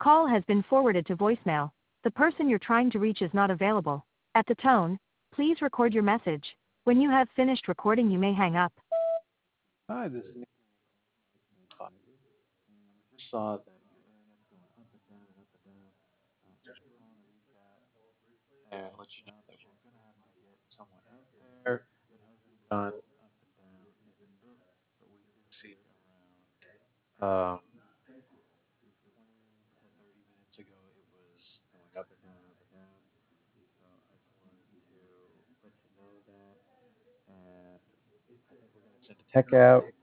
call has been forwarded to voicemail. The person you're trying to reach is not available. At the tone, please record your message. When you have finished recording, you may hang up. Hi, this is Nick Cloud. I just saw that your internet's going up and down and up and down. Just calling to reach out and let you know that we're gonna have to get someone out there. It hasn't gone up and down in a bit, but we do see it around 20 to 30 minutes ago. It was going up and down, up and down. So I just wanted to let you know that, and I think we're gonna send a tech out